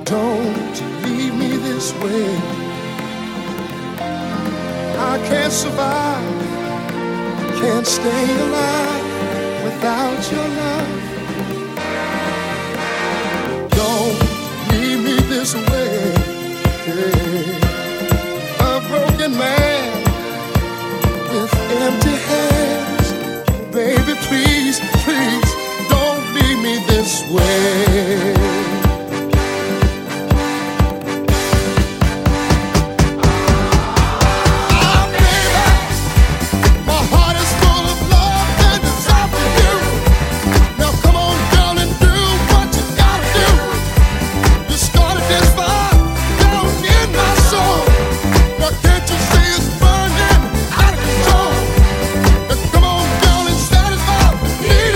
Don't leave me this way. I can't survive, can't stay alive without your love. Don't leave me this way. A broken man with empty hands. Baby, please.